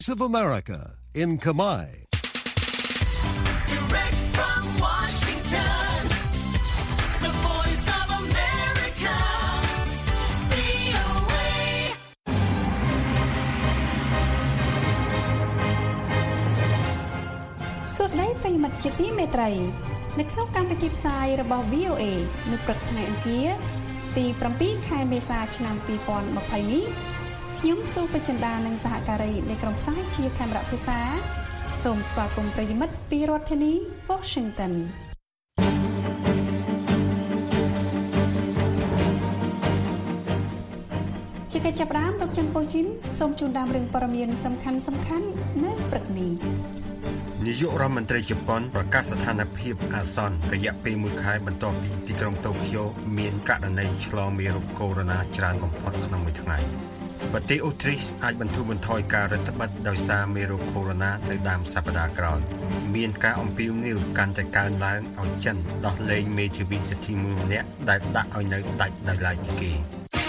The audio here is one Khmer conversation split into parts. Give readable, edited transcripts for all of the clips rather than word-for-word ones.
of America in Khmer. Direct from Washington, the voice of America, VOA. សួស្តីប្រិយមិត្តជាទីមេត្រីនៅក្នុងកម្មវិធីផ្សាយរបស់ VOA នៅព្រឹកថ្ងៃអង្គារទី7ខែមេសាឆ្នាំ2020នេះខ្ញុំសូពេជ្ជដានិងសហការីនៃក្រុមផ្សាយជាខេមរៈភាសាសូមស្វាគមន៍ប្រិយមិត្តពីរដ្ឋធានី Washington ជាកិច្ចចាប់ផ្ដើមលោកច័ន្ទពូជីនសូមជូនដើមរឿងព័ត៌មានសំខាន់នៅព្រឹកនេះនាយករដ្ឋមន្ត្រីជប៉ុនប្រកាសស្ថានភាពអាសន្នរយៈពេល1ខែបន្ទាប់ពីទីក្រុងតូក្យូមានករណីឆ្លងមេរោគកូវីដ -19 ច្រើនបំផុតក្នុងមួយថ្ងៃប្រទេសអូទ្រីសអាចបន្ធូរបន្ថយការរឹតបន្តឹងដោយសារមេរោគកូវីដ -19 នៅដើមសប្តាហ៍ក្រោយមានការអំពាវនាវកាន់តែកើនឡើងឲ្យចិនដោះលែងមេធាវីសិទ្ធិមនុស្សម្នាក់ដែលដាក់ឲ្យនៅដាច់ដោយឡែកពីគេ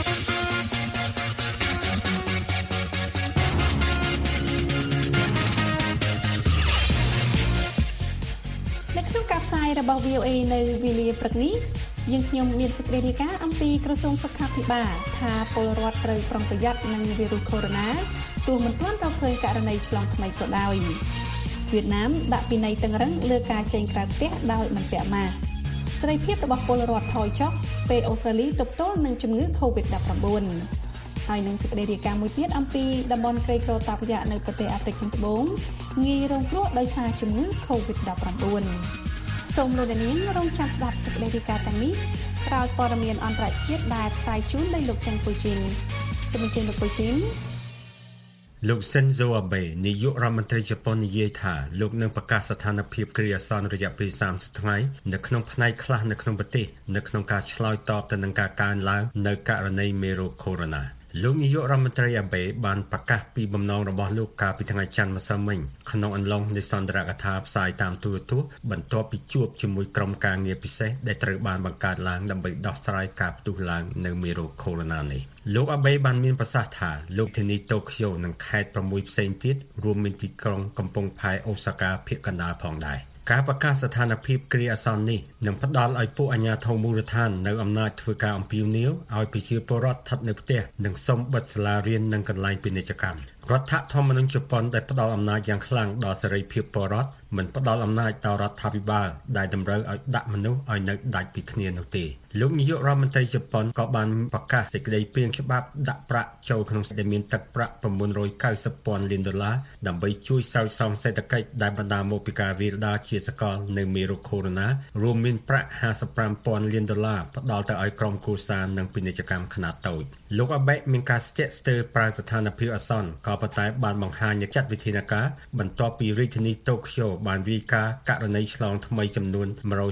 របស់ VOA នៅវេលាព្រឹកនេះយើងខ្ញុំមានសេចក្តីរាយការណ៍អំពីក្រសួងសុខាភិបាលថាពលរដ្ឋត្រូវប្រុងប្រយ័ត្ននឹងវីរុសកូវីដ -19 ទោះមិនទាន់រកឃើញករណីឆ្លងថ្មីក៏ដោយវៀតណាមដាក់ពិន័យតឹងរ៉ឹងលើការចេញក្រៅផ្ទះដោយមិនពាក់ម៉ាស់សេរីភាពរបស់ពលរដ្ឋថយចុះពេលអូស្ត្រាលីទប់ទល់នឹងជំងឺ COVID-19 ហើយនឹងសេចក្តីរាយការណ៍មួយទៀតអំពីតំបន់ក្រីក្រតាប់យ៉ានៅប្រទេសអាហ្វ្រិកខាងត្បូងងាយរងគ្រោះដោយសារជំងឺ COVID-19សូមលោកនាងរងចាំស្ដាប់សេចក្តីរាយការណ៍ទាំងនេះក្រោយព័ត៌មានអន្តរជាតិដែលផ្សាយជូនដោយលោកច័ន្ទពូជីនសូមអញ្ជើញលោកពូជីនលោកសិនហ្សូអាបេនាយករដ្ឋមន្ត្រីជប៉ុននិយាយថាលោកនឹងប្រកាសស្ថានភាពគ្រាអាសន្នរយៈពេល30ថ្ងៃនៅក្នុងផ្នែកខ្លះនៅក្នុងប្រទេសនៅក្នុងការឆ្លើយតបទៅនឹងការកើនឡើងនៅករណីមេរោគកូវីដ -19លោកនាយករដ្ឋមន្ត្រីអាបេបានប្រកាសពីបំណងរបស់លោកកាលពីថ្ងៃច័ន្ទម្សិលមិញក្នុងអំឡុងនៃសន្ទរកថាផ្សាយតាមទូរទស្សន៍បន្ទាប់ពីជួបជាមួយក្រុមការងារពិសេសដែលត្រូវបានបង្កើតឡើងដើម្បីដោះស្រាយការផ្ទុះឡើងនៅមេរោគកូវីដ -19 នេះលោកអាបេបានមានប្រសាសន៍ថាលោកធានីតូក្យូនិងខេត្ត6ផ្សេងទៀតរួមមានទីក្រុងកំពង់ផែអូសាកាភាគកណ្ដាលផងដែរការប្រកាសស្ថានភាពគ្រាអាសន្ននេះនឹងផ្ដល់ឲ្យពួកអាជ្ញាធរមូលដ្ឋាននៅអំណាចធ្វើការអំពាវនាវឲ្យប្រជាពលរដ្ឋស្ថិតនៅផ្ទះនិងសូមបិទសាលារៀននិងកន្លែងពាណិជ្ជកម្មរដ្ឋធម្មនុញ្ញជប៉ុនដែលផ្ដល់អំណាចយ៉ាងខ្លាំងដល់សេរីភាពពលរដ្ឋមិនផ្ដល់អំណាចដល់រដ្ឋាភិបាលដែលតម្រូវឲ្យដាក់មនុស្សឲ្យនៅដាច់ពីគ្នានោះទេលោកនាយករដ្ឋមន្ត្រីជប៉ុនក៏បានប្រកាសសេចក្តីព្រាងច្បាប់ដាក់ប្រាក់ចូលក្នុងដែលមានទឹកប្រាក់$990,000 លានដើម្បីជួយស្រោចស្រង់សេដ្ឋកិច្ចដែលបណ្ដាលមកពីការរាលដាលជាសកលនៃមេរោគកូវីដ -19 រួមមានប្រាក់$55,000 លានផ្ដល់ទៅឲ្យក្រុមគ្រួសារនិងពាណិជ្ជកម្មខ្នាតតូចលោកអាបេមានការស្ទាក់ស្ទើរប្រើស្ថានភាពអាសន្នក៏ប៉ុន្តែបានបង្ហាញចាត់វិធានការបន្ទាប់ពីរាជធានីតូក្យូបានរាយការណ៍ករណីឆ្លងថ្មីចំនួន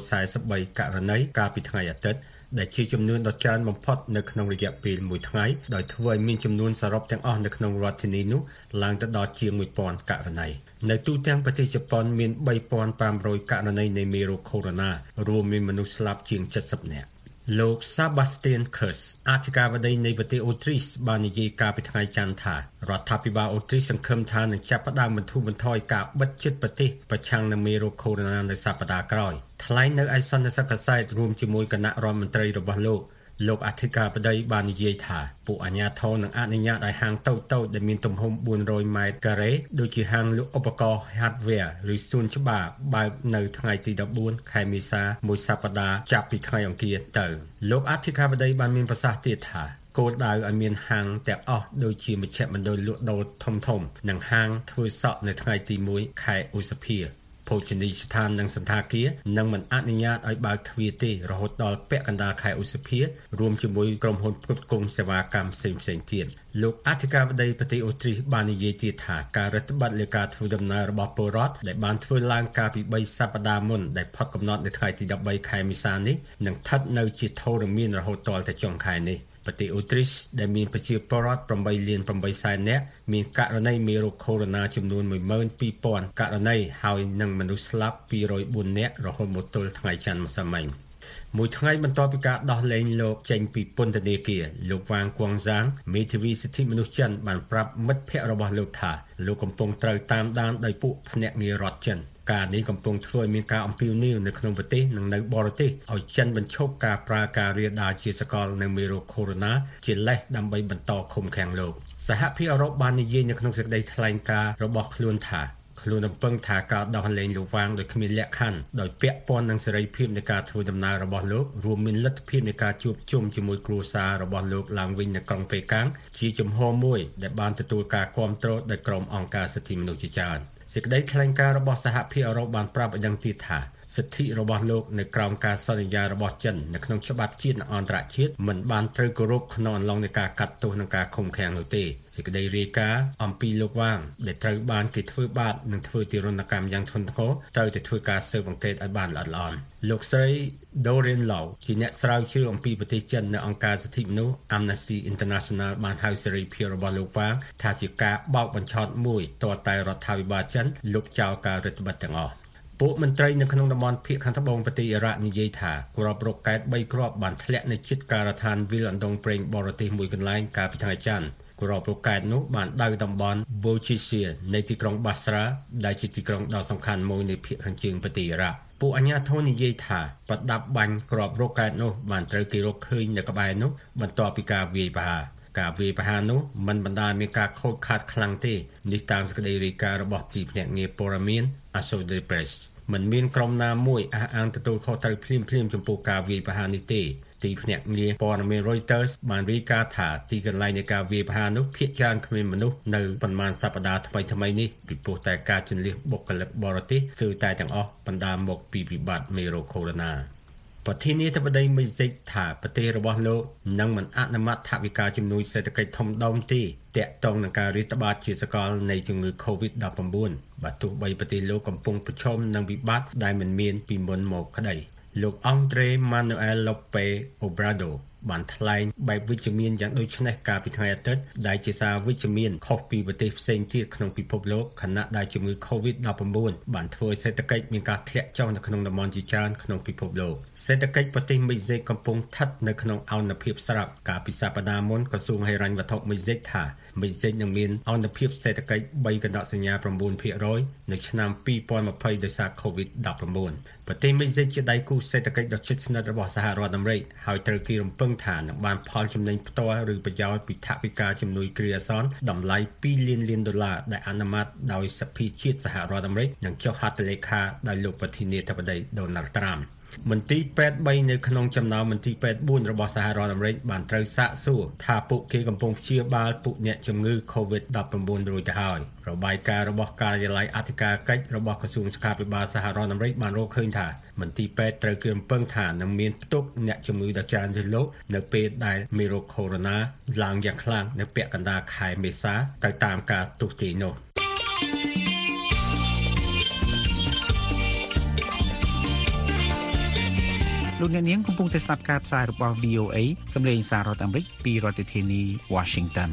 143ករណីកាលពីថ្ងៃអាទិត្យដែលជាចំនួនដ៏ច្រើនបំផុតនៅក្នុងរយៈពេល1ថ្ងៃដោយធ្វើឲ្យមានចំនួនសរុបទាំងអស់នៅក្នុងរដ្ឋធានីនោះឡើងទៅដល់ជាង 1000 ករណីនៅទូទាំងប្រទេសជប៉ុនមាន 3500 ករណីនៃមេរោគកូវីដ -19 រួមមានមនុស្សស្លាប់ជាង70នាក់លោក Sebastian Kurz អធិការបតីនៃប្រទេសអូទ្រីសបាននិយាយកាលពីថ្ងៃច័ន្ទថារដ្ឋាភិបាលអូទ្រីសសង្ឃឹមថានឹងចាប់ផ្ដើមបន្ធូរបន្ថយការបិទជិតប្រទេសប្រឆាំងនឹងមេរោគកូវីដ -19 នៅសប្តាហ៍ក្រោយថ្លែងនៅឯសន្និសីទកាសែតរួមជាមួយគណៈរដ្ឋមន្ត្រីរបស់លោកអធិការបតីបាននិយាយថាពួកអាជ្ញាធរនឹងអនុញ្ញាតឲ្យហាងតូចៗដែលមានទំហំ400ម៉ែត្រការ៉េដូចជាហាងលក់ឧបករណ៍ hardware ឬសួនច្បារបើកនៅថ្ងៃទី14ខែមេសាមួយសប្តាហ៍ចាប់ពីថ្ងៃអង្គារទៅលោកអធិការបតីបានមានប្រសាសន៍ទៀតថាគោលដៅឲ្យមានហាងទាំងអស់ដូចជាមជ្ឈមណ្ឌលលក់ដូរធំៗនិងហាងធ្វើសក់នៅថ្ងៃទី1ខែឧសភាភោជនីយដ្ឋាននិងសន្តាគារនឹងមិនអនុញ្ញាតឲ្យបើកទ្វារទេរហូតដល់ពាក់កណ្ដាលខែឧសភារួមជាមួយក្រុមហ៊ុនផ្គត់ផ្គង់សេវាកម្មផ្សេងៗទៀតលោកអធិការបតីប្រទេសអូទ្រីសបាននិយាយទៀតថាការរដ្ឋបတ်លើការធ្វើដំណើររបស់ពលរដ្ឋដែលបានធ្វើឡើងកាលពី3សប្តាហ៍មុនដែលផុតកំណត់នៅថ្ងៃទី13ខែមេសានេះនឹងស្ថិតនៅជាធរមានរហូតដល់ទៅចុងខែនេះប្រទេសអូទ្រីសដែលមានប្រជាពលរដ្ឋ8,800,000 នាក់មានករណីមេរោគកូវីដ -19 ចំនួន 12,000 ករណីហើយនឹងមនុស្សស្លាប់204 នាក់រហូតមកទល់ថ្ងៃច័ន្ទម្សិលមិញមួយថ្ងៃបន្ទាប់ពីការដោះលែងលោកចេញពីពន្ធនាគារលោកវ៉ាងគួងហ្សាងមេធាវីសិទ្ធិមនុស្សចិនបានប្រាប់មិត្តភ័ក្តិរបស់លោកថាលោកកំពុងត្រូវតាមដានដោយពួកភ្នាក់ងាររដ្ឋចិនការនេះកំពុងធ្វើឲ្យមានការអំពាវនាវនៅក្នុងប្រទេសនិងនៅបរទេសឲ្យចិនបញ្ឈប់ការប្រើការរាលដាលជាសកលនៅមេរោគកូវីដ -19 ជាលេសដើម្បីបន្តឃុំឃាំងលោកសហភាពអឺរ៉ុបបាននិយាយនៅក្នុងសេចក្តីថ្លែងការណ៍របស់ខ្លួនថាខ្លួនរំពឹងថាការដោះលែងលោកវ៉ាងដោយគ្មានលក្ខខណ្ឌដោយពាក់ព័ន្ធនឹងសេរីភាពនៃការធ្វើដំណើររបស់លោករួមមានលទ្ធភាពនៃការជួបជុំជាមួយគ្រួសាររបស់លោកឡើងវិញនៅក្រុងប៉េកាំងជាជំហរមួយដែលបានទទួលការគាំទ្រដោយក្រុមអង្គការសិទ្ធិមនុស្សជាច្រើនសេចក្តីថ្លែងការណ៍របស់សហភាពអឺរ៉ុបបានប្រាប់ឲ្យដឹងទៀតថាសិទ្ធិរបស់លោកនៅក្រោមការសន្យារបស់ចិននៅក្នុងច្បាប់ជាតិនិងអន្តរជាតិមិនបានត្រូវគោរពក្នុងអំឡុងនៃការកាត់ទោសនិងការឃុំឃាំងនោះទេសេចក្តីរាយការណ៍អំពីលោកវ៉ាងដែលត្រូវបានគេធ្វើបាបនិងធ្វើទារុណកម្មយ៉ាងធ្ងន់ធ្ងរត្រូវតែធ្វើការស៊ើបអង្កេតឲ្យបានល្អិតល្អន់លោកស្រី Doreen Lau ជាអ្នកស្រាវជ្រាវអំពីប្រទេសចិននៅអង្គការសិទ្ធិមនុស្ស Amnesty International បានហៅសេរីភាពរបស់លោកវ៉ាងថាជាការបោកបញ្ឆោតមួយទាល់តែរដ្ឋាភិបាលចិនលុបចោលការរដ្ឋបិទទាំងអស់ពួកមន្ត្រីនៅក្នុងតំបន់ភាគខាងត្បូងប្រទេសអ៊ីរ៉ាក់និយាយថាគ្រាប់រ៉ុកកែត3គ្រាប់បានធ្លាក់នៅជិតការដ្ឋានវិលអណ្ដូងប្រេងបរទេសមួយកន្លែងកាលពីថ្ងៃច័ន្ទគ្រាប់រ៉ុកកែតនោះបានដៅតំបន់ Bouchisia នៃទីក្រុង Basra ដែលជាទីក្រុងដ៏សំខាន់មួយនៃភាគខាងជើងប្រទេសអ៊ីរ៉ាក់ពួកអាជ្ញាធរនិយាយថាប្រដាប់បាញ់គ្រាប់រ៉ុកកែតនោះបានត្រូវគេរកឃើញនៅក្បែរនោះបន្ទាប់ពីការវាយប្រហារការវាយប្រហារនោះមិនបណ្ដាលមានការខូចខាតខ្លាំងទេនេះតាមសេចក្តីរាយការណ៍របស់ទីភ្នាក់ងារព័ត៌មាន Associated Pressមិនមានក្រុមណាមួយអះអាងទទួលខុសត្រូវភ្លាមៗចំពោះការវាយប្រហារនេះទេទីភ្នាក់ងារព័ត៌មាន Reuters បានរាយការណ៍ថាទីកន្លែងនៃការវាយប្រហារនោះភាគច្រើនគ្មានមនុស្សនៅប៉ុន្មានសប្តាហ៍ថ្មីៗនេះពីព្រោះតែការជន្លៀសបុគ្គលិកបរទេសគឺតែទាំងអស់បណ្ដាលមកពីវិបត្តិមេរោគកូវីដ -19 ប្រធានាធិបតីមេស៊ីកថាប្រទេសរបស់លោកនឹងមិនអនុម័តថវិកាជំនួយសេដ្ឋកិច្ចធំដុំទេទាក់ទងនឹងការរាតត្បាតជាសកលនៃជំងឺ COVID-19 បើទោះបីប្រទេសលោកកំពុងប្រឈមនឹងវិបត្តិដែលមិនមានពីមុនមកក្តីលោកអង់ដ្រេ ម៉ានូអែល ឡូប៉េ អូប្រាដូបានថ្លែងបែបវិជ្ជមានយ៉ាងដូចនេះកាលពីថ្ងៃអាទិត្យដែលជាសារវិជ្ជមានខុសពីប្រទេសផ្សេងទៀតក្នុងពិភពលោកខណៈដែលជំងឺ COVID-19 បានធ្វើឲ្យសេដ្ឋកិច្ចមានការធ្លាក់ចុះនៅក្នុងតំបន់ជាច្រើនក្នុងពិភពលោកសេដ្ឋកិច្ចប្រទេសមេស៊ីកកំពុងស្ថិតនៅក្នុងអនុភាពស្រាប់កាលពីសប្តាហ៍មុនក្រសួងហិរញ្ញវត្ថុមេស៊ីកថាមេស៊ីកនឹងមានអនុភាពសេដ្ឋកិច្ច3កណ្ដោសញ្ញា 9% នៅឆ្នាំ2020ដោយសារ COVID-19 ប្រទេសមេស៊ីកជាដៃគូសេដ្ឋកិច្ចដ៏ជិតស្និទ្ធរបស់សហរដ្ឋអាមេរិកហើយត្រូវគេរំពឹងថានឹងបានផលចំណេញផ្ទាល់ឬប្រយោជន៍ពីថវិកាជំនួយគ្រាអាសន្នតម្លៃ$2 លានដែលអនុម័តដោយសភាជាតិសហរដ្ឋអាមេរិកនិងចុះហត្ថលេខាដោយលោកប្រធានាធិបតី Donald Trumpមន្ទីរពេទ្យ3នៅក្នុងចំណោមមន្ទីរពេទ្យ4របស់សហរដ្ឋអាមេរិកបានត្រូវសាកសួរថាពួកគេកំពុងព្យាបាលពួកអ្នកជំងឺ COVID-19 រួចទៅហើយរបាយការណ៍របស់ការិយាល័យអធិការកិច្ចរបស់ក្រសួងសុខាភិបាលសហរដ្ឋអាមេរិកបានរកឃើញថាមន្ទីរពេទ្យត្រូវគេរំពឹងថានឹងមានផ្ទុកអ្នកជំងឺដ៏ច្រើនលើសលប់នៅពេលដែលមេរោគកូវីដ -19 ឡើងយ៉ាងខ្លាំងនៅពាក់កណ្ដាលខែមេសាទៅតាមការទស្សន៍ទាយនោះលោកអ្នកនាងកំពុងតែស្ដាប់ការផ្សាយរបស់ VOA សម្លេងសាររដ្ឋអាមេរិកពីរដ្ឋធានី Washington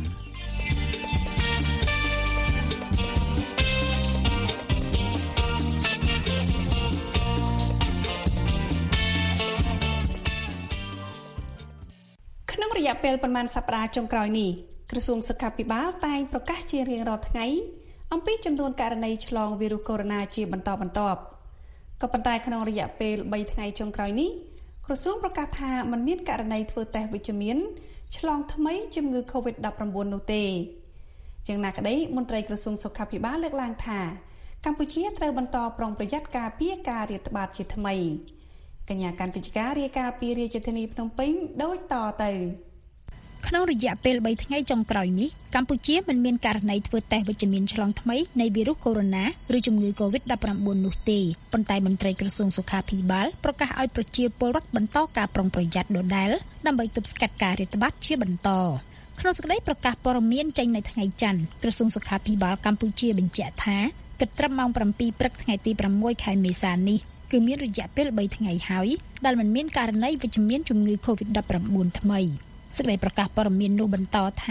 ក្នុងរយៈពេលប្រមាណសប្តាហ៍ចុងក្រោយនេះក្រសួងសុខាភិបាលតែងប្រកាសជារៀងរាល់ថ្ងៃអំពីចំនួនករណីឆ្លងវីរុសកូវីដ -19 ជាបន្តបន្ទាប់ក៏ប៉ុន្តែក្នុងរយៈពេល3ថ្ងៃចុងក្រោយនេះក្រសួងប្រកាសថាมันមានករណីធ្វើតេស្តវិជ្ជមានឆ្លងថ្មីជំងឺ COVID-19 នោះទេយ៉ាងណាក្តីមន្ត្រីក្រសួងសុខាភិបាលលើកឡើងថាកម្ពុជាត្រូវបន្តប្រុងប្រយ័ត្នការពារការរាតត្បាតជាថ្មីកញ្ញាកាន់វិជ្ជការរាយការណ៍ពីរាជធានីភ្នំពេញដូចតទៅក្នុងរយៈពេល3ថ្ងៃចុងក្រោយនេះកម្ពុជាមិនមានករណីធ្វើតេស្តវិជ្ជមានឆ្លងថ្មីនៃវីរុសកូវីដ -19 ឬជំងឺ COVID-19 នោះទេប៉ុន្តែមន្ត្រីក្រសួងសុខាភិបាលប្រកាសឲ្យប្រជាពលរដ្ឋបន្តការប្រុងប្រយ័ត្នដដែលដើម្បីទប់ស្កាត់ការរាតត្បាតជាបន្តក្នុងសេចក្តីប្រកាសព័ត៌មានចេញនៅថ្ងៃច័ន្ទក្រសួងសុខាភិបាលកម្ពុជាបញ្ជាក់ថាគិតត្រឹមម៉ោង 7 ព្រឹកថ្ងៃទី 6 ខែមេសានេះគឺមានរយៈពេល3ថ្ងៃហើយដែលមិនមានករណីវិជ្ជមានជំងឺ COVID-19 ថ្មីសេចក្តីប្រកាសព័ត៌មាននោះបន្តថា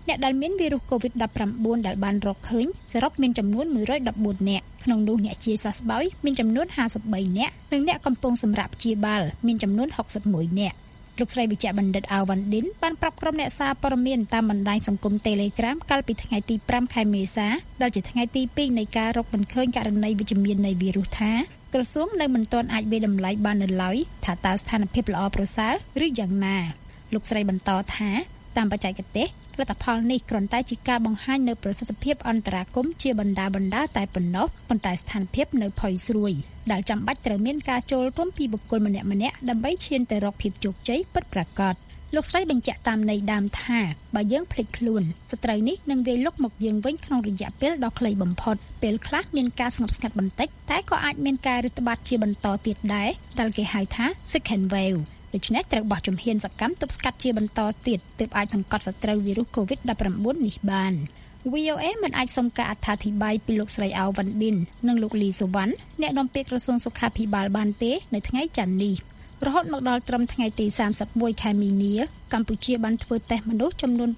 អ្នកដែលមានវីរុស COVID-19 ដែលបានរកឃើញសរុបមានចំនួន114នាក់ក្នុងនោះអ្នកជាសះស្បើយមានចំនួន53នាក់និងអ្នកកំពុងសម្រាប់ព្យាបាលមានចំនួន61នាក់លោកស្រីវិជ្ជបណ្ឌិតអាវ៉ាន់ឌិនបានប្រាប់ក្រុមអ្នកសារព័ត៌មានតាមបណ្ដាញសង្គម Telegram កាលពីថ្ងៃទី5ខែមេសាដែលជាថ្ងៃទី2នៃការរកមិនឃើញករណីវិជ្ជមាននៃវីរុសថាក្រសួងនៅមិនទាន់អាចវាយតម្លៃបាននៅឡើយថាតើស្ថានភាពល្អប្រសើរឬយ៉ាងណាលោកស្រីបន្តថាតាមបច្ចេកទេសលទ្ធផលនេះគ្រាន់តែជាការបង្ហាញនៅប្រសិទ្ធភាពអន្តរាគមន៍ជាបណ្ដាតែប៉ុណ្ណោះប៉ុន្តែស្ថានភាពនៅផុយស្រួយដែលចាំបាច់ត្រូវមានការចូលរួមពីបុគ្គលម្នាក់ៗដើម្បីឈានទៅរកភាពជោគជ័យពិតប្រាកដលោកស្រីបញ្ជាក់តាមន័យដើមថាបើយើងភ្លេចខ្លួនសត្រូវនេះនឹងវាយលុកមកយើងវិញក្នុងរយៈពេលដ៏ខ្លីបំផុតពេលខ្លះមានការស្ងប់ស្ងាត់បន្តិចតែក៏អាចមានការរឹតបន្តឹងជាបន្តទៀតដែរដែលគេហៅថា second wave ដូច្នេះត្រូវបោះជំហានសកម្មទប់ស្កាត់ជាបន្តទៀតទើបអាចសង្កត់សត្រូវវីរុស COVID-19 នេះបាន VOA មិនអាចសុំការអត្ថាធិប្បាយពីលោកស្រីអាវ៉ាន់ឌិននិងលោកលីសូវ៉ាន់អ្នកនាំពាក្យក្រសួងសុខាភិបាលបានទេនៅថ្ងៃច័ន្ទនេះរហូតមកដល់ត្រឹមថ្ងៃទី31ខែមីនាកម្ពុជាបានធ្វើតេស្តមនុស្សចំនួន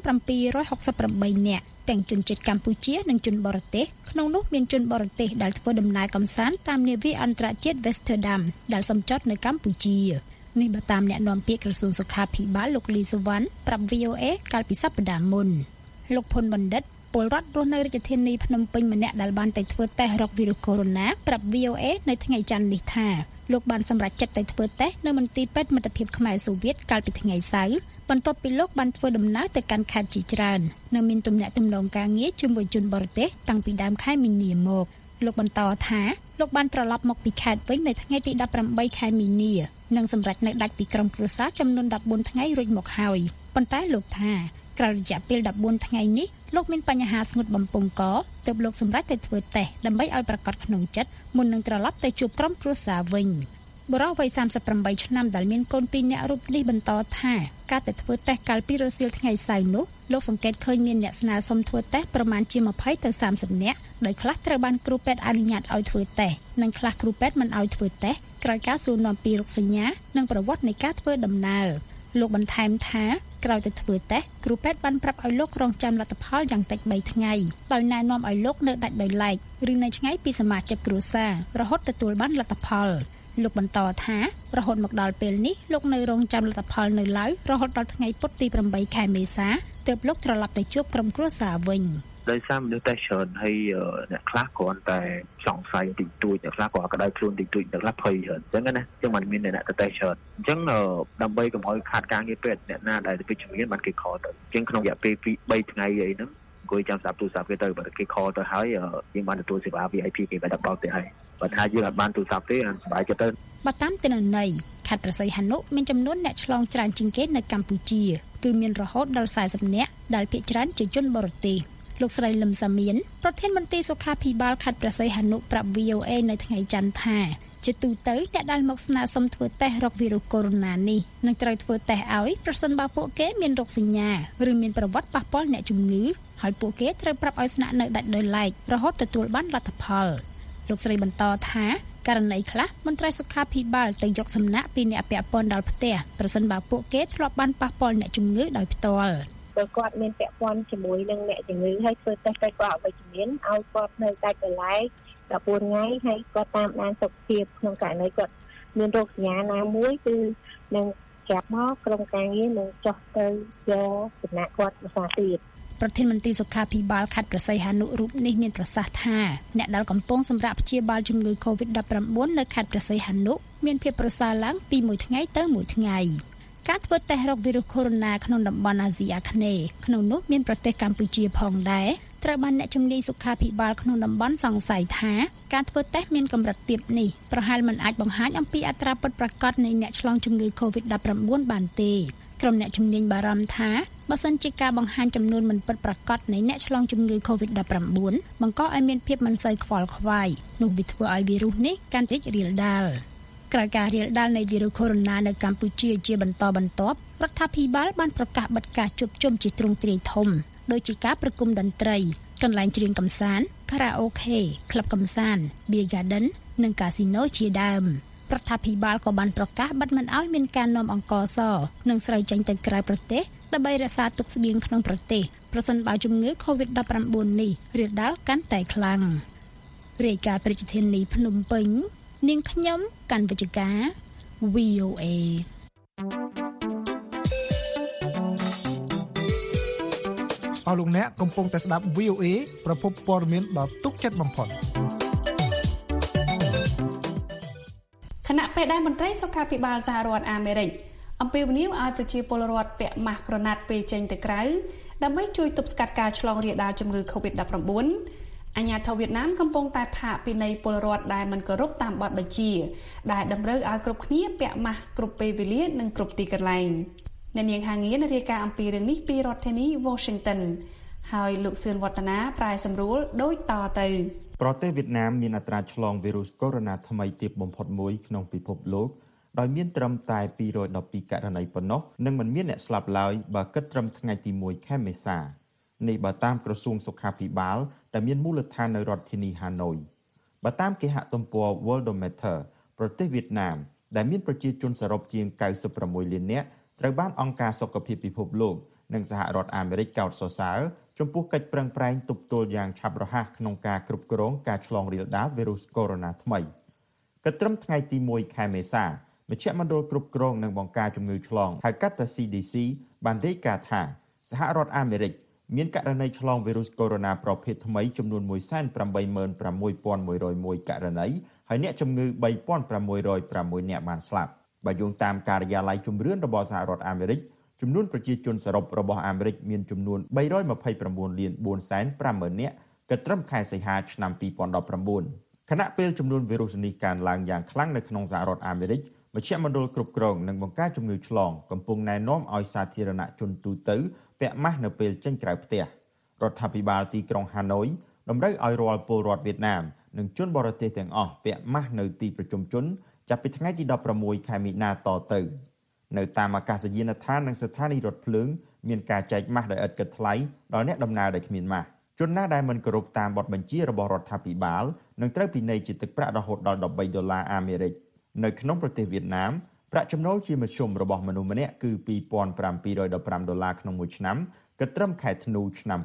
5768 នាក់ទាំងជនជាតិកម្ពុជានិងជនបរទេសក្នុងនោះមានជនបរទេសដែលធ្វើដំណើរកម្សាន្តតាមនាវាអន្តរជាតិ Westerdam ដែលសម្ចតនៅកម្ពុជានេះបើតាមអ្នកនាំពាក្យក្រសួងសុខាភិបាលលោកលីសូវ៉ាន់ប្រាប់ VOA កាលពីសប្តាហ៍មុនលោកផុនបណ្ឌិតពលរដ្ឋរស់នៅរាជធានីភ្នំពេញម្នាក់ដែលបានទៅធ្វើតេស្តរកវីរុសកូវីដ -19 ប្រាប់ VOA នៅថ្ងៃច័ន្ទនេះថាលោកបានសម្រេចចិត្តទៅធ្វើតេស្តនៅមន្ទីរពេទ្យមិត្តភាពខ្មែរសូវៀតកាលពីថ្ងៃសៅរ៍បន្ទាប់ពីលោកបានធ្វើដំណើរទៅកាន់ខេត្តជាច្រើននៅមានទំនាក់ទំនងការងារជាមួយជនបរទេសតាំងពីដើមខែមីនាមកលោកបន្តថាលោកបានត្រឡប់មកពីខេត្តវិញនៅថ្ងៃទី18ខែមីនានិងសម្រេចនៅដាច់ពីក្រុមគ្រួសារចំនួន14ថ្ងៃរួចមកហើយប៉ុន្តែលោកថាក្រោយរយៈពេល14ថ្ងៃនេះលោកមានបញ្ហាស្ងួតបំពង់កទើបលោកសម្រេចទៅធ្វើតេស្តដើម្បីឲ្យប្រកាសក្នុងចិត្តមុននឹងត្រឡប់ទៅជួបក្រុមគ្រួសារវិញបុរសវ័យ38ឆ្នាំដែលមានកូន2នាក់រូបនេះបន្តថាការទៅធ្វើតេស្តកាលពីរសៀលថ្ងៃសៅរ៍នោះលោកសង្កេតឃើញមានអ្នកស្នើសុំធ្វើតេស្តប្រមាណជា20ទៅ30នាក់ដោយខ្លះត្រូវបានគ្រូពេទ្យអនុញ្ញាតឲ្យធ្វើតេស្តនិងខ្លះគ្រូពេទ្យមិនឲ្យធ្វើតេស្តក្រោយការសួរនាំពីរោគសញ្ញានិងប្រវត្តិនៃការធ្វើដំណើរលោកបន្ថែមថាក្រោយទៅធ្វើតេស្តគ្រូពេទ្យបានប្រាប់ឲ្យលោករងចាំលទ្ធផលយ៉ាងតិច3ថ្ងៃដោយណែនាំឲ្យលោកនៅដាច់ដោយឡែកឬនៅឆ្ងាយពីសមាជិកគ្រួសាររហូតទទួលបានលទ្ធផលលោកបន្តថារហូតមកដល់ពេលនេះលោកនៅរងចាំលទ្ធផលនៅឡើយរហូតដល់ថ្ងៃពុធទី8ខែមេសាទើបលោកត្រឡប់ទៅជួបក្រុមគ្រួសារវិញដោយសារមនុស្សតែច្រើនហើយអ្នកខ្លះគ្រាន់តែសង្ស័យតិចតួចអ្នកខ្លះក៏ក្តៅខ្លួនតិចតួចអ្នកខ្លះភ័យច្រើនអញ្ចឹងណាអញ្ចឹងมันមានអ្នកទៅតែច្រើនអញ្ចឹងដើម្បីកុំឲ្យខាតការងារពេទ្យអ្នកណាដែលវិជ្ជមានបានគេខលទៅអញ្ចឹងក្នុងរយៈពេល3ថ្ងៃអីហ្នឹងអង្គុយចាំស្ដាប់ទូរស័ព្ទគេទៅបើគេខលទៅហើយយើងបានទទួលសេវា VIP គេបានដល់ទៅហើយបើថាយើងអាចបានទូរស័ព្ទទេអត់សុបាយចិត្តទៅបើតាមទិន្នន័យខេត្តព្រះសីហនុមានចំនួនអ្នកឆ្លងច្រើនជាងគេនៅកម្ពុជាគឺមានរហូតដល់40នាក់ដែលភាគច្រើនជាជនបរទេសលោកស្រីលឹមសាមៀនប្រធានមន្ត្រីសុខាភិបាលខេត្តព្រះសីហនុប្រាប់ VOA នៅថ្ងៃច័ន្ទថាជាទូទៅអ្នកដែលមកស្នើសុំធ្វើតេស្តរកវីរុសកូវីដ -19 នេះនឹងត្រូវធ្វើតេស្តឲ្យប្រសិនបើពួកគេមានរោគសញ្ញាឬមានប្រវត្តិប៉ះពាល់អ្នកជំងឺហើយពួកគេត្រូវប្រាប់ឲ្យស្នាក់នៅដាច់ដោយឡែករហូតទទួលបានលទ្ធផលលោកស្រីបន្តថាករណីខ្លះមន្ត្រីសុខាភិបាលទៅយកសំណាក់ពីអ្នកពាក់ព័ន្ធដល់ផ្ទះប្រសិនបើពួកគេធ្លាប់បានប៉ះពាល់អ្នកជំងឺដោយផ្ទាល់គាត់មានពាក់ព័ន្ធជាមួយនឹងអ្នកជំងឺហើយធ្វើតេស្តទៅគាត់អវិជ្ជមានឲ្យគាត់នៅដាច់ដោយឡែក14ថ្ងៃហើយគាត់តាមដានសុខភាពក្នុងករណីគាត់មានរោគសញ្ញាណាមួយគឺនឹងប្រាប់មកក្រុមការងារនឹងចុះទៅយកសំណាក់គាត់ភាសាទៀតប្រធានមន្ត្រីសុខាភិបាលខេត្តព្រះសីហនុរូបនេះមានប្រសាសន៍ថាអ្នកដែលកំពុងសម្រាប់ព្យាបាលជំងឺ COVID-19 នៅខេត្តព្រះសីហនុមានភាពប្រសើរឡើងពីមួយថ្ងៃទៅមួយថ្ងៃការធ្វើតេស្តរកវីរុសកូវីដ -19 ក្នុងតំបន់អាស៊ីអាគ្នេយ៍ក្នុងនោះមានប្រទេសកម្ពុជាផងដែរត្រូវបានអ្នកជំនាញសុខាភិបាលក្នុងតំបន់សង្ស័យថាការធ្វើតេស្តមានកម្រិតទាបនេះប្រហែលមិនអាចបង្ហាញអំពីអត្រាពិតប្រាកដនៃអ្នកឆ្លងជំងឺ COVID-19 បានទេក្រុមអ្នកជំនាញបារម្ភថាបើសិនជាការបង្ហាញចំនួនមិនពិតប្រាកដនៃអ្នកឆ្លងជំងឺ COVID-19 បង្កឲ្យមានភាពមិនសូវខ្វល់ខ្វាយនោះវាធ្វើឲ្យវីរុសនេះកាន់តែរីករាលដាលក្រោយការរាលដាលនៃវីរុសកូវីដ -19 នៅកម្ពុជាជាបន្តបន្ទាប់រដ្ឋាភិបាលបានប្រកាសបិទការជួបជុំជាទ្រង់ទ្រាយធំដូចជាការប្រគំតន្ត្រីកន្លែងច្រៀងកម្សាន្តខារ៉ាអូខេក្លឹបកម្សាន្ត Beer Garden និងកាស៊ីណូជាដើមរដ្ឋាភិបាលក៏បានប្រកាសបិទមិនឲ្យមានការនាំអង្ករសនិងស្រូវចេញទៅក្រៅប្រទេសដើម្បីរក្សាទុកស្បៀងក្នុងប្រទេសប្រសិនបើជំងឺ COVID-19 នេះរាលដាលកាន់តែខ្លាំងរាយការណ៍ប្រជាធានីភ្នំពេញនាងខ្ញុំកាន់វិជ្ជការ VOA អស់លោកអ្នកកំពុងតែស្ដាប់ VOA ប្រភពព័ត៌មានដ៏ទុកចិត្តបំផុតគណៈពេទ្យមន្ត្រីសុខាភិបាលសហរដ្ឋអាមេរិកអំពាវនាវឲ្យប្រជាពលរដ្ឋពាក់ម៉ាស់ក្រណាត់ពេលចេញទៅក្រៅដើម្បីជួយទប់ស្កាត់ការឆ្លងរាលដាលជំងឺ COVID-19 អាជ្ញាធរវៀតណាមកំពុងតែផាកពិន័យពលរដ្ឋដែលមិនគោរពតាមបទបញ្ជាដែលតម្រូវឲ្យគ្រប់គ្នាពាក់ម៉ាស់គ្រប់ពេលវេលានិងគ្រប់ទីកន្លែងអ្នកនាងហាងៀនរាយការណ៍អំពីរឿងនេះពីរដ្ឋធានី Washington ហើយលោកសឿនវឌ្ឍនាប្រែសម្រួលដូចតទៅប្រទេសវៀតណាមមានអត្រាឆ្លងវីរុសកូវីដ -19 ថ្មីទាបបំផុតមួយក្នុងពិភពលោកដោយមានត្រឹមតែ212ករណីប៉ុណ្ណោះនិងមិនមានអ្នកស្លាប់ឡើយបើគិតត្រឹមថ្ងៃទី1ខែមេសានេះបើតាមក្រសួងសុខាភិបាលដែលមានមូលដ្ឋាននៅរដ្ឋធានីហាណូយបើតាមគេហទំព័រ Worldometer ប្រទេសវៀតណាមដែលមានប្រជាជនសរុបជាង96លាននាក់ត្រូវបានអង្គការសុខភាពពិភពលោកនិងសហរដ្ឋអាមេរិកកោតសរសើរចំពោះកិច្ចប្រឹងប្រែងទប់ទល់យ៉ាងឆាប់រហ័សក្នុងការគ្រប់គ្រងការឆ្លងរាលដាលវីរុសកូវីដ -19 ថ្មីគិតត្រឹមថ្ងៃទី1ខែមេសាមជ្ឈមណ្ឌលគ្រប់គ្រងនិងបង្ការជំងឺឆ្លងហៅកាត់ថា CDC បានរាយការណ៍ថាសហរដ្ឋអាមេរិកមានករណីឆ្លងវីរុសកូវីដ -19 ប្រភេទថ្មីចំនួន 186,101 ករណីហើយអ្នកជំងឺ 3,606 នាក់បានស្លាប់បើយោងតាមការិយាល័យជំរឿនរបស់សហរដ្ឋអាមេរិកចំនួនប្រជាជនសរុបរបស់អាមេរិកមានចំនួន 329,450,000 នាក់គិតត្រឹមខែសីហាឆ្នាំ2019ខណៈពេលចំនួនវីរុសនេះកើនឡើងយ៉ាងខ្លាំងនៅក្នុងសហរដ្ឋអាមេរិកមជ្ឈមណ្ឌលគ្រប់គ្រងនិងបង្ការជំងឺឆ្លងកំពុងណែនាំឲ្យសាធារណជនទូទៅពាក់ម៉ាស់នៅពេលចេញក្រៅផ្ទះរដ្ឋាភិបាលទីក្រុងហាណូយតម្រូវឲ្យរាល់ពលរដ្ឋវៀតណាមនិងជនបរទេសទាំងអស់ពាក់ម៉ាស់នៅទីប្រជុំជនចាប់ពីថ្ងៃទី16ខែមីនាតទៅនៅតាមអាកាសយានដ្ឋាននិងស្ថានីយ៍រថភ្លើងមានការចែកម៉ាស់ដោយឥតគិតថ្លៃដល់អ្នកដំណើរដែលគ្មានម៉ាស់ជនណាដែលមិនគោរពតាមបទបញ្ជារបស់រដ្ឋាភិបាលនឹងត្រូវពិន័យជាទឹកប្រាក់រហូតដល់$13អាមេរិកនៅក្នុងប្រទេសវៀតណាមប្រាក់ចំណូលជាមធ្យមរបស់មនុស្សម្នាក់គឺ$2,715ក្នុងមួយឆ្នាំគិតត្រឹមខែធ្នូឆ្នាំ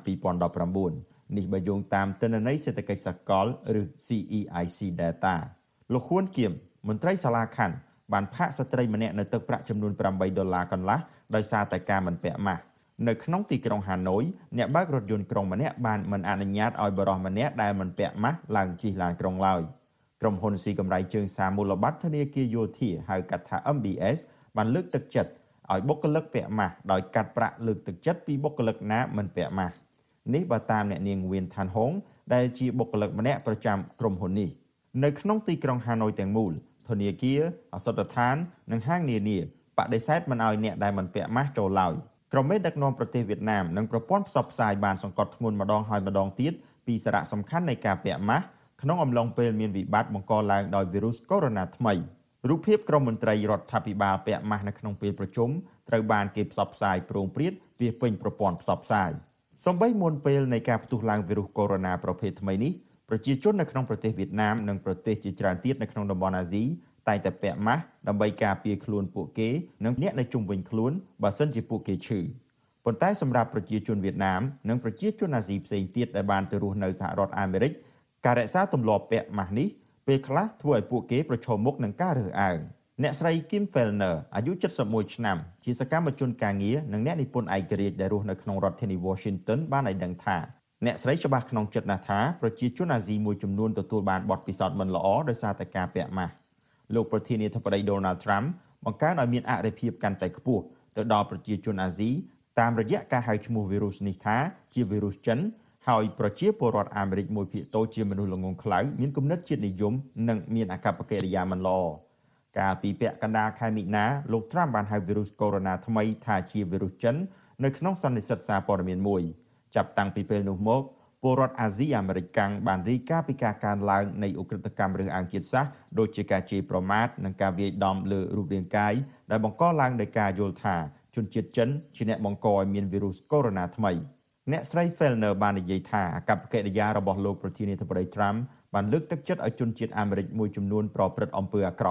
2019នេះបើយោងតាមទិន្នន័យសេដ្ឋកិច្ចសកលឬ CEIC data លោកហ៊ួនគៀមមន្ត្រីសាលាខណ្ឌបានផាកស្ត្រីម្នាក់នៅទឹកប្រាក់ចំនួន$8កន្លះដោយសារតែការមិនពាក់ម៉ាស់នៅក្នុងទីក្រុងហាណូយអ្នកបើករថយន្តក្រុងម្នាក់បានមិនអនុញ្ញាតឲ្យបុរសម្នាក់ដែលមិនពាក់ម៉ាស់ឡើងជិះឡានក្រុងឡើយក្រុមហ៊ុនស៊ីកម្រៃជើងសារមូលបត្រធនាគារយោធាហៅកាត់ថា MBS បានលើកទឹកចិត្តឲ្យបុគ្គលិកពាក់ម៉ាស់ដោយកាត់ប្រាក់លើកទឹកចិត្តពីបុគ្គលិកណាមិនពាក់ម៉ាស់នេះបើតាមអ្នកនាងវៀនថានហុងដែលជាបុគ្គលិកម្នាក់ប្រចាំក្រុមហ៊ុននេះនៅក្នុងទីក្រុងហាណូយទាំងមូលធនាគារអសតដ្ឋាននិងហាងនានាបដិសេធមិនឲ្យអ្នកដែលមិនពាក់ម៉ាស់ចូលឡើយក្រុមមេដឹកនាំប្រទេសវៀតណាមនិងប្រព័ន្ធផ្សព្វផ្សាយបានសង្កត់ធ្ងន់ម្ដងហើយម្ដងទៀតពីសារៈសំខាន់នៃការពាក់ម៉ាស់ក្នុងអំឡុងពេលមានវិបត្តិបង្កឡើងដោយវីរុសកូវីដ -19 ថ្មីរូបភាពក្រុមមន្ត្រីរដ្ឋាភិបាលពាក់ម៉ាស់នៅក្នុងពេលប្រជុំត្រូវបានគេផ្សព្វផ្សាយប្រងព្រាតពីពេញប្រព័ន្ធផ្សព្វផ្សាយសូម្បីមុនពេលនៃការផ្ទុះឡើងវីរុសកូវីដ -19 ប្រភេទថ្មីនេះប្រជាជននៅក្នុងប្រទេសវៀតណាមនិងប្រទេសជាច្រើនទៀតនៅក្នុងតំបន់អាស៊ីតែងតែពាក់ម៉ាស់ដើម្បីការពារខ្លួនពួកគេនិងអ្នកនៅជុំវិញខ្លួនបើសិនជាពួកគេឈឺប៉ុន្តែសម្រាប់ប្រជាជនវៀតណាមនិងប្រជាជនអាស៊ីផ្សេងទៀតដែលបានទៅរស់នៅសហរដ្ឋអាមេរិកការរក្សាទម្លាប់ពាក់ម៉ាស់នេះពេលខ្លះធ្វើឲ្យពួកគេប្រឈមមុខនឹងការរើសអើងអ្នកស្រី Kim Fellner អាយុ71ឆ្នាំជាសកម្មជនការងារនិងអ្នកនិពន្ធឯករាជ្យដែលរស់នៅក្នុងរដ្ឋធានី Washington បានឲ្យដឹងថាអ្នកស្រីច្បាស់ក្នុងចិត្តណាស់ថាប្រជាជនអាស៊ីមួយចំនួនទទួលបានបទពិសោធន៍មិនល្អដោយសារតែការពាក់ម៉ាស់លោកប្រធានាធិបតី Donald Trump បង្កើនឲ្យមានអរិភាពកាន់តែខ្ពស់ទៅដល់ប្រជាជនអាស៊ីតាមរយៈការហៅឈ្មោះវីរុសនេះថាជាវីរុសចិនហើយប្រជាពលរដ្ឋអាមេរិកមួយភាគតូចជាមនុស្សល្ងង់ខ្លៅមានគំនិតជាតិនិយមនិងមានអាកប្បកិរិយាមិនល្អកាលពីពាក់កណ្ដាលខែមិនិនាលោក Trump បានហៅវីរុសកូវីដ -19 ថ្មីថាជាវីរុសចិននៅក្នុងសន្និសីទសារព័ត៌មានមួយចាប់តាំងពីពេលនោះមកពលរដ្ឋអាស៊ីអាមេរិកកាំងបានរាយការណ៍ពីការកើនឡើងនៃឧក្រិដ្ឋកម្មរើសអើងជាតិសាសន៍ដូចជាការជេរប្រមាថនិងការវាយដំលើរូបរាងកាយដែលបង្កឡើងដោយការយល់ថាជនជាតិចិនជាអ្នកបង្កឲ្យមានវីរុសកូវីដ -19 ថ្មីអ្នកស្រី Fellner បាននិយាយថាអាកប្បកិរិយារបស់លោកប្រធានាធិបតី Trump បានលើកទឹកចិត្តឲ្យជនជាតិអាមេរិកមួយចំនួនប្រព្រឹត្តអំពើអាក្រក់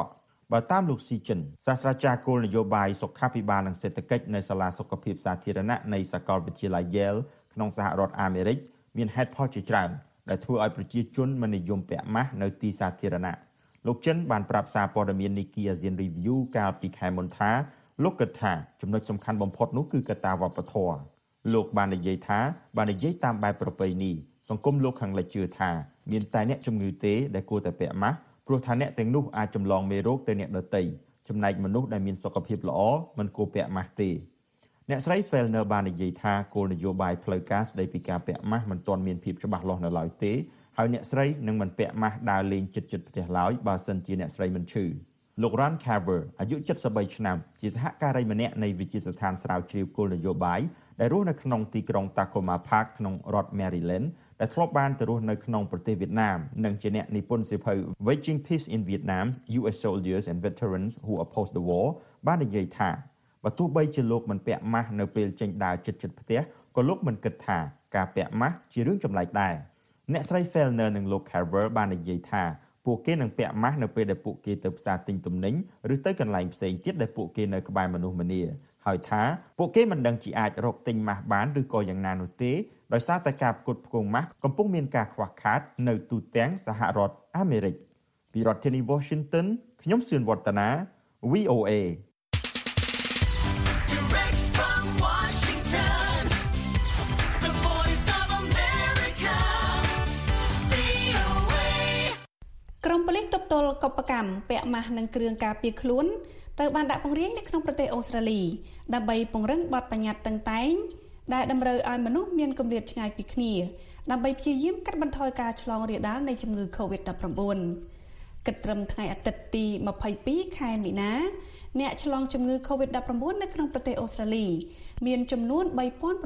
បើតាមលោកស៊ីចិនសាស្ត្រាចារ្យគោលនយោបាយសុខាភិបាលនិងសេដ្ឋកិច្ចនៅសាលាសុខភាពសាធារណៈនៃសាកលវិទ្យាល័យ Yale ក្នុងសហរដ្ឋអាមេរិកមានហេតុផលជាច្រើនដែលធ្វើឲ្យប្រជាជនមិននិយមពាក់ម៉ាស់នៅទីសាធារណៈលោកចិនបានប្រាប់សារព័ត៌មាន Nikkei Asian Review កាលពីខែមុនថាលោកគិតថាចំណុចសំខាន់បំផុតនោះគឺកត្តាវប្បធម៌លោកបាននិយាយថាបាននិយាយតាមបែបប្រពៃណីសង្គមលោកខាងលិចជឿថាមានតែអ្នកជំងឺទេដែលគួរតែពាក់ម៉ាស់ព្រោះថាអ្នកទាំងនោះអាចចម្លងមេរោគទៅអ្នកដទៃចំណែកមនុស្សដែលមានសុខភាពល្អមិនគួរពាក់ម៉ាស់ទេអ្នកស្រី Fellner បាននិយាយថាគោលនយោបាយផ្លូវការស្តីពីការពាក់ម៉ាស់មិនទាន់មានភាពច្បាស់លាស់នៅឡើយទេហើយអ្នកស្រីនឹងមិនពាក់ម៉ាស់ដើរលេងជិតផ្ទះឡើយបើសិនជាអ្នកស្រីមិនឈឺលោក Ron Carver អាយុ73ឆ្នាំជាសហការីម្នាក់នៃវិទ្យាស្ថានស្រាវជ្រាវគោលនយោបាយដែលរស់នៅក្នុងទីក្រុង Tacoma Park ក្នុងរដ្ឋ Maryland ដែលធ្លាប់បានទៅរស់នៅក្នុងប្រទេសវៀតណាមនិងជាអ្នកនិពន្ធសៀវភៅ Waging Peace in Vietnam US Soldiers and Veterans Who Opposed the War បាននិយាយថាបើទោះបីជាលោកមិនពាក់ម៉ាស់នៅពេលចេញដើរជិតផ្ទះក៏លោកមិនគិតថាការពាក់ម៉ាស់ជារឿងចម្លែកដែរអ្នកស្រី Fellner និងលោក Carver បាននិយាយថាពួកគេនឹងពាក់ម៉ាស់នៅពេលដែលពួកគេទៅផ្សារទិញទំនិញឬទៅកន្លែងផ្សេងទៀតដែលពួកគេនៅក្បែរមនុស្សម្នាហើយថាពួកគេមិនដឹងជាអាចរកទិញម៉ាស់បានឬក៏យ៉ាងណានោះទេដោយសារតែការផ្គត់ផ្គង់ម៉ាស់កំពុងមានការខ្វះខាតនៅទូទាំងសហរដ្ឋអាមេរិកពីរដ្ឋធានី Washington ខ្ញុំសឿនវឌ្ឍនា VOA ក្រុមប៉ូលីសទប់ទល់កុបកម្មពាក់ម៉ាស់និងគ្រឿងការពារខ្លួនត្រូវបានដាក់ពង្រាយនៅក្នុងប្រទេសអូស្ត្រាលីដើម្បីពង្រឹងបទបញ្ញត្តិតឹងតែងដែលតម្រូវឲ្យមនុស្សមានគម្លាតឆ្ងាយពីគ្នាដើម្បីព្យាយាមកាត់បន្ថយការឆ្លងរាលដាលនៃជំងឺ COVID-19 គិតត្រឹមថ្ងៃអាទិត្យទី22ខែមីនាអ្នកឆ្លងជំងឺ COVID-19 នៅក្នុងប្រទេសអូស្ត្រាលីមានចំនួន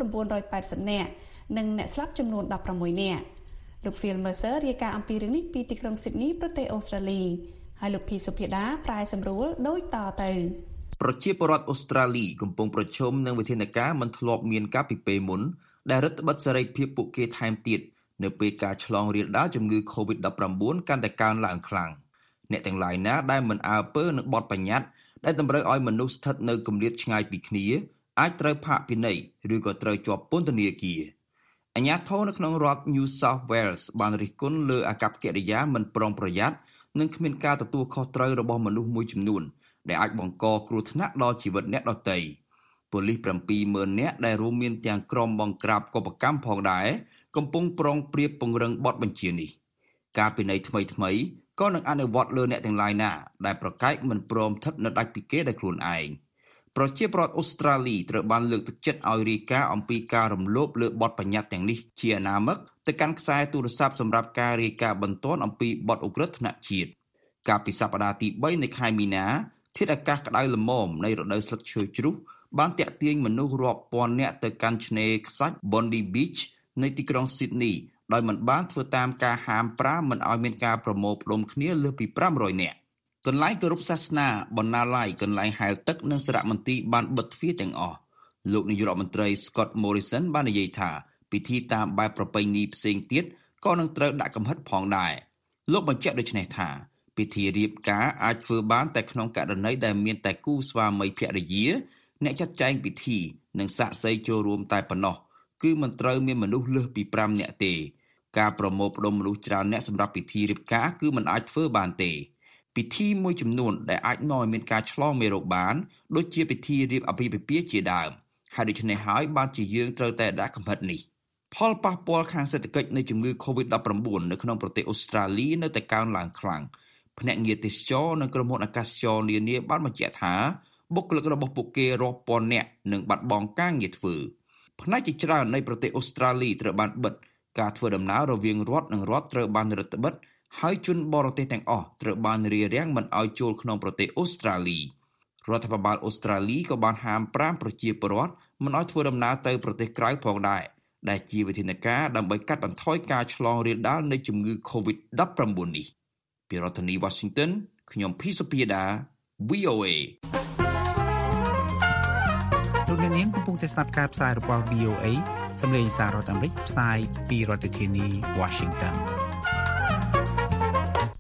3980 នាក់និងអ្នកស្លាប់ចំនួន16នាក់លោក Phil Mercer រាយការណ៍អំពីរឿងនេះពីទីក្រុង Sydney ប្រទេសអូស្ត្រាលីហើយលោក P សុភាដាប្រែសម្រួលដូចតទៅប្រជាពលរដ្ឋអូស្ត្រាលីកំពុងប្រឈមនឹងវិធានការមិនធ្លាប់មានកាលពីពេលមុនដែលរដ្ឋបတ်សេរីភាពពួកគេថែមទៀតនៅពេលការឆ្លងរាលដាលជំងឺ COVID-19 កាន់តែកើនឡើងខ្លាំងអ្នកទាំងឡាយណាដែលមិនអើពើនឹងបទបញ្ញត្តិដែលតម្រូវឲ្យមនុស្សស្ថិតនៅគម្លាតឆ្ងាយពីគ្នាអាចត្រូវផាកពិន័យឬក៏ត្រូវជាប់ពន្ធនាគារអាជ្ញាធរនៅក្នុងរដ្ឋ New South Wales បានរិះគន់លើអាកប្បកិរិយាមិនប្រុងប្រយ័ត្ននិងគ្មានការទទួលខុសត្រូវរបស់មនុស្សមួយចំនួនដែលអាចបង្កគ្រោះថ្នាក់ដល់ជីវិតអ្នកដទៃប៉ូលីស 70000 នាក់ដែលរួមមានទាំងក្រុមបង្ក្រាបកុបកម្មផងដែរកំពុងប្រងព្រៀបពង្រឹងបទបញ្ជានេះការពិន័យថ្មីក៏នឹងអនុវត្តលើអ្នកទាំងឡាយណាដែលប្រកែកមិនព្រមស្ថិតនៅដាច់ពីគេដោយខ្លួនឯងប្រជាពលរដ្ឋអូស្ត្រាលីត្រូវបានលើកទឹកចិត្តឲ្យរាយការណ៍អំពីការរំលោភលើបទបញ្ញត្តិទាំងនេះជាអនាមិកទៅកាន់ខ្សែទូរស័ព្ទសម្រាប់ការរាយការណ៍បន្ទាន់អំពីបទឧក្រិដ្ឋថ្នាក់ជាតិកាលពីសប្តាហ៍ទី3នៃខែមីនាធាតុអាកាសក្តៅល្មមនៃរដូវស្លឹកឈើជ្រុះបានទាក់ទាញមនុស្សរាប់ពាន់នាក់ទៅកាន់ឆ្នេរខ្សាច់ Bondi Beach នៃទីក្រុង Sydney ដោយមិនបានធ្វើតាមការហាម5មិនឲ្យមានការប្រមូលផ្ដុំគ្នាលើសពី500នាក់កន្លែងគោរពសាសនាបណ្ណាល័យកន្លែងហែលទឹកនិងសារមន្ទីរបានបិទទ្វារទាំងអស់លោកនាយករដ្ឋមន្ត្រី Scott Morrison បាននិយាយថាពិធីតាមបែបប្រពៃណីផ្សេងទៀតក៏នឹងត្រូវដាក់កំហិតផងដែរលោកបញ្ជាក់ដូចនេះថាពិធីរៀបការអាចធ្វើបានតែក្នុងករណីដែលមានតែគូស្វាមីភរិយាអ្នកចាត់ចែងពិធីនិងសាក្សីចូលរួមតែប៉ុណ្ណោះគឺមិនត្រូវមានមនុស្សលើសពី5នាក់ទេការប្រមូលផ្ដុំមនុស្សច្រើនអ្នកសម្រាប់ពិធីរៀបការគឺមិនអាចធ្វើបានទេពិធីមួយចំនួនដែលអាចនាំឲ្យមានការឆ្លងមេរោគបានដូចជាពិធីរៀបអាពាហ៍ពិពាហ៍ជាដើមហើយដូច្នេះហើយបានជាយើងត្រូវតែដាក់កំហិតនេះផលប៉ះពាល់ខាងសេដ្ឋកិច្ចនៃជំងឺ COVID-19 នៅក្នុងប្រទេសអូស្ត្រាលីនៅតែកើនឡើងខ្លាំងភ្នាក់ងារទេសចរនិងក្រុមហ៊ុនអាកាសចរនានាបានបញ្ជាក់ថាបុគ្គលិករបស់ពួកគេរាប់ពាន់នាក់នឹងបាត់បង់ការងារធ្វើផ្នែកជាច្រើននៃប្រទេសអូស្ត្រាលីត្រូវបានបិទការធ្វើដំណើររវាងរដ្ឋនិងរដ្ឋត្រូវបានរឹតបន្តឹងហើយជនបរទេសទាំងអស់ត្រូវបានរារាំងមិនឲ្យចូលក្នុងប្រទេសអូស្ត្រាលីរដ្ឋាភិបាលអូស្ត្រាលីក៏បានហាម5ប្រជាពលរដ្ឋមិនឲ្យធ្វើដំណើរទៅប្រទេសក្រៅផងដែរដែលជាវិធានការដើម្បីកាត់បន្ថយការឆ្លងរាលដាលនៃជំងឺ COVID-19 នេះពីរដ្ឋធានី Washington ខ្ញុំភីសុភាដា VOA លោកនាងកំពុងតែស្ដាប់ការផ្សាយរបស់ VOA សម្លេងសាររដ្ឋអាមេរិកផ្សាយពីរដ្ឋធានី Washington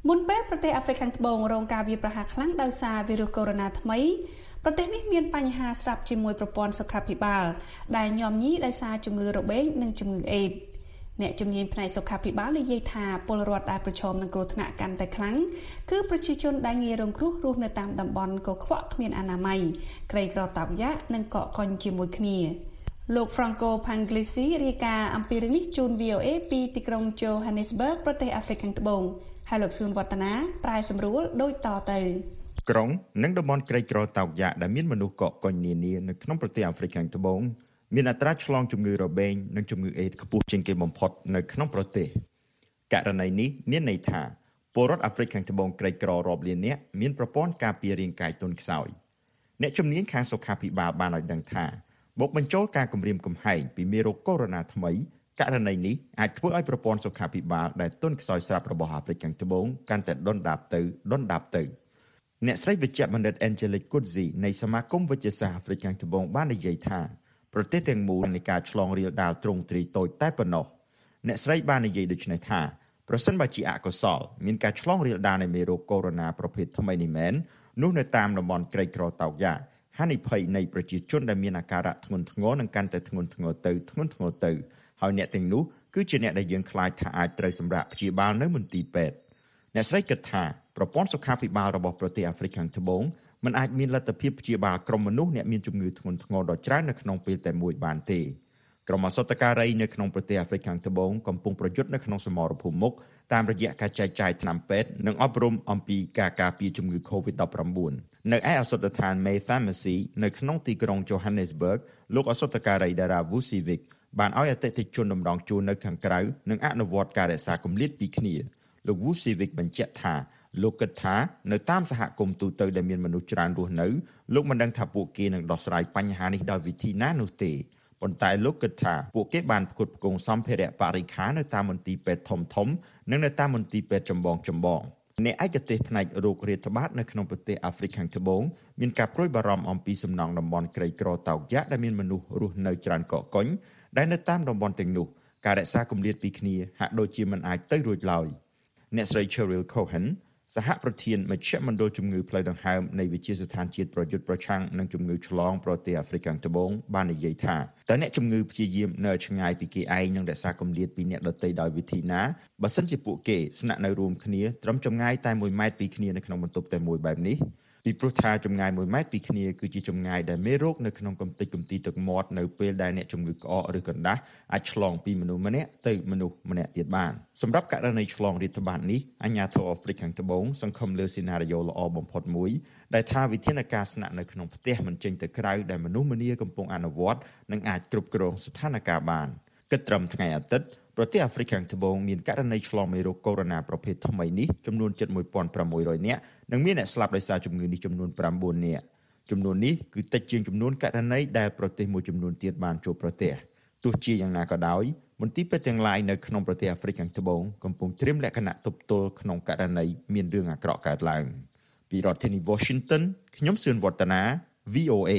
មុនពេលប្រទេសអាហ្វ្រិកខាងត្បូងរងការវាយប្រហារខ្លាំងដោយសារវីរុសកូវីដ -19 ថ្មីប្រទេសនេះមានបញ្ហាស្រាប់ជាមួយប្រព័ន្ធសុខាភិបាលដែលញោមញីដោយសារជំងឺរបេងនិងជំងឺអេដស៍អ្នកជំនាញផ្នែកសុខាភិបាលនិយាយថាពលរដ្ឋដែលប្រឈមនឹងគ្រោះថ្នាក់កាន់តែខ្លាំងគឺប្រជាជនដែលងាយរងគ្រោះរស់នៅតាមតំបន់កខ្វក់គ្មានអនាម័យក្រីក្រតោកយ៉ាកនិងកកកុញជាមួយគ្នាលោក Franco Panglisi រាយការណ៍អំពីរឿងនេះជូន VOA ពីទីក្រុង Johannesburg ប្រទេសអាហ្វ្រិកខាងត្បូងហើយលោកសឿនវឌ្ឍនាប្រែសម្រួលដូចតទៅក្រុងនិងតំបន់ក្រីក្រតោកយ៉ាកដែលមានមនុស្សកកកុញនានានៅក្នុងប្រទេសអាហ្វ្រិកខាងត្បូងមានអត្រាឆ្លងជំងឺរបេងនិងជំងឺអេដស៍ខ្ពស់ជាងគេបំផុតនៅក្នុងប្រទេសករណីនេះមានន័យថាពលរដ្ឋអាហ្វ្រិកខាងត្បូងក្រីក្ររាប់លាននាក់មានប្រព័ន្ធការពាររាងកាយទន់ខ្សោយអ្នកជំនាញខាងសុខាភិបាលបានឲ្យដឹងថាបូកបញ្ចូលការគំរាមកំហែងពីមេរោគកូវីដ -19 ថ្មីករណីនេះអាចធ្វើឲ្យប្រព័ន្ធសុខាភិបាលដែលទន់ខ្សោយស្រាប់របស់អាហ្វ្រិកខាងត្បូងកាន់តែដុនដាបទៅអ្នកស្រីវិជ្ជបណ្ឌិត Angelic Kudzi នៃសមាគមវិទ្យាសាស្ត្រអាហ្វ្រិកខាងត្បូងបាននិយាយថាប្រទេសទាំងមូលនៃការឆ្លងរាលដាលទ្រង់ទ្រីតូចតែប៉ុណ្ណោះអ្នកស្រីបាននិយាយដូចនេះថាប្រសិនបើជាអកុសលមានការឆ្លងរាលដាលនៃមេរោគកូវីដ -19 ប្រភេទថ្មីនេះមែននោះនៅតាមតំបន់ក្រីក្រតោកយ៉ាកហានិភ័យនៃប្រជាជនដែលមានអាការៈធ្ងន់ធ្ងរនឹងកាន់តែធ្ងន់ធ្ងរទៅហើយអ្នកទាំងនោះគឺជាអ្នកដែលយើងខ្លាចថាអាចត្រូវសម្រាកព្យាបាលនៅមន្ទីរពេទ្យអ្នកស្រីគិតថាប្រព័ន្ធសុខាភិបាលរបស់ប្រទេសអាហ្វ្រិកខាងត្បូងមិនអាចមានលទ្ធភាពព្យាបាលក្រុមមនុស្សអ្នកមានជំងឺធ្ងន់ធ្ងរដ៏ច្រើននៅក្នុងពេលតែមួយបានទេក្រុមឱសថការីនៅក្នុងប្រទេសអាហ្វ្រិកខាងត្បូងកំពុងប្រយុទ្ធនៅក្នុងសមរភូមិមុខតាមរយៈការចែកចាយថ្នាំពេទ្យនិងអប់រំអំពីការការពារជំងឺ COVID-19 នៅឯឱសថដ្ឋាន May Pharmacy នៅក្នុងទីក្រុង Johannesburg លោកឱសថការី Dara Vucevic បានឲ្យអតិថិជនតម្រង់ជួរនៅខាងក្រៅនិងអនុវត្តការរក្សាគម្លាតពីគ្នាលោក Vucevic បញ្ជាក់ថាលោកគិតថានៅតាមសហគមន៍ទូទៅដែលមានមនុស្សច្រើនរស់នៅលោកមិនដឹងថាពួកគេនឹងដោះស្រាយបញ្ហានេះដោយវិធីណានោះទេប៉ុន្តែលោកគិតថាពួកគេបានផ្គត់ផ្គង់សម្ភារៈបរិក្ខារនៅតាមមន្ទីរពេទ្យធំៗនិងនៅតាមមន្ទីរពេទ្យចម្បងអ្នកឯកទេសផ្នែករោគរាតត្បាតនៅក្នុងប្រទេសអាហ្វ្រិកខាងត្បូងមានការព្រួយបារម្ភអំពីសំណង់តំបន់ក្រីក្រតោកយ៉ាកដែលមានមនុស្សរស់នៅច្រើនកកកុញដែលនៅតាមតំបន់ទាំងនោះការរក្សាគម្លាតពីគ្នាហាក់ដូចជាមិនអាចទៅរួចឡើយអ្នកស្រី Cheryl Cohen សហប្រធានមជ្ឈមណ្ឌលជំងឺផ្លូវដង្ហើមនៃវិទ្យាស្ថានជាតិប្រយុទ្ធប្រឆាំងនឹងជំងឺឆ្លងប្រទេសអាហ្វ្រិកខាងត្បូងបាននិយាយថាតើអ្នកជំងឺព្យាយាមនៅឆ្ងាយពីគេឯងនឹងរក្សាគម្លាតពីអ្នកដទៃដោយវិធីណាបើសិនជាពួកគេស្នាក់នៅរួមគ្នាត្រឹមចម្ងាយតែ1ម៉ែត្រពីគ្នានៅក្នុងបន្ទប់តែមួយបែបនេះពីព្រោះថាចម្ងាយ1ម៉ែត្រពីគ្នាគឺជាចម្ងាយដែលមេរោគនៅក្នុងកំទេចកំទីទឹកមាត់នៅពេលដែលអ្នកជំងឺក្អកឬកណ្ដាស់អាចឆ្លងពីមនុស្សម្នាក់ទៅមនុស្សម្នាក់ទៀតបានសម្រាប់ករណីឆ្លងរាតត្បាតនេះអាជ្ញាធរអាហ្វ្រិកខាងត្បូងសង្ឃឹមលើសេណារីយ៉ូល្អបំផុតមួយដែលថាវិធានការស្នាក់នៅក្នុងផ្ទះមិនចេញទៅក្រៅដែលមនុស្សម្នាកំពុងអនុវត្តនិងអាចគ្រប់គ្រងស្ថានភាពបានគិតត្រឹមថ្ងៃអាទិត្យប្រទេសអាហ្វ្រិកខាងត្បូងមានករណីឆ្លងមេរោគកូវីដ -19 ប្រភេទថ្មីនេះចំនួនជិត 1,600 នាក់និងមានអ្នកស្លាប់ដោយសារជំងឺនេះចំនួន 9 នាក់ចំនួននេះគឺតិចជាងចំនួនករណីដែលប្រទេសមួយចំនួនទៀតបានជួបប្រទះទោះជាយ៉ាងណាក៏ដោយមន្ទីរពេទ្យទាំងឡាយនៅក្នុងប្រទេសអាហ្វ្រិកខាងត្បូងកំពុងត្រៀមលក្ខណៈទប់ទល់ក្នុងករណីមានរឿងអាក្រក់កើតឡើងពីរដ្ឋធានី Washington ខ្ញុំសឿនវឌ្ឍនា VOA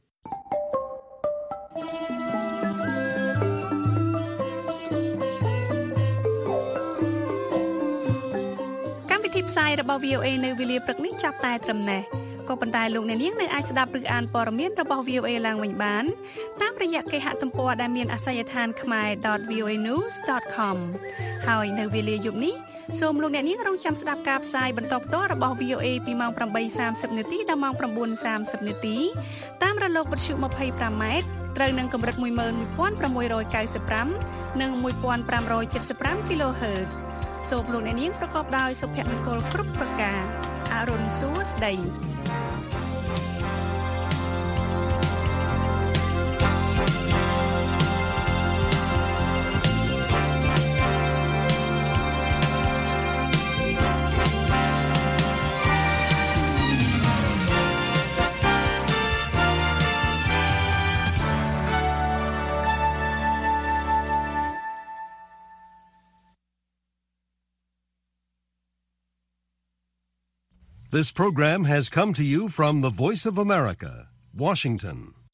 ផ្សាយរបស់ VOA នៅវេលាព្រឹកនេះចាប់តែត្រឹមនេះក៏ប៉ុន្តែលោកអ្នកនាងនៅអាចស្ដាប់ឬអានព័ត៌មានរបស់ VOA ឡើងវិញបានតាមរយៈគេហទំព័រដែលមានអាសយដ្ឋាន khmer.voanews.com ហើយនៅវេលាយប់នេះសូមលោកអ្នកនាងរងចាំស្ដាប់ការផ្សាយបន្តផ្ទាល់របស់ VOA ពីម៉ោង 8:30 នាទីដល់ម៉ោង 9:30 នាទីតាមរលកវិទ្យុ 25 ម៉ែត្រត្រូវនឹងកម្រិត 11695 និង 1575 kHzសូមលោកអ្នកនាងប្រកបដោយសុភមង្គលគ្រប់ប្រការអរុនសួស្តី This program has come to you from the Voice of America, Washington.